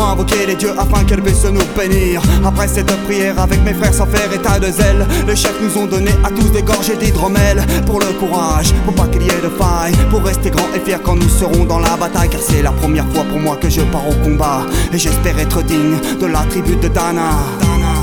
ont invoqué les dieux afin qu'elle puisse nous bénir. Après cette prière avec mes frères sans faire état de zèle, les chefs nous ont donné à tous des gorgées d'hydromel. Pour le courage, pour pas qu'il y ait de faille, pour rester grand et fier quand nous serons dans la bataille. Car c'est la première fois pour moi que je pars au combat, et j'espère être digne de la tribu de Dana.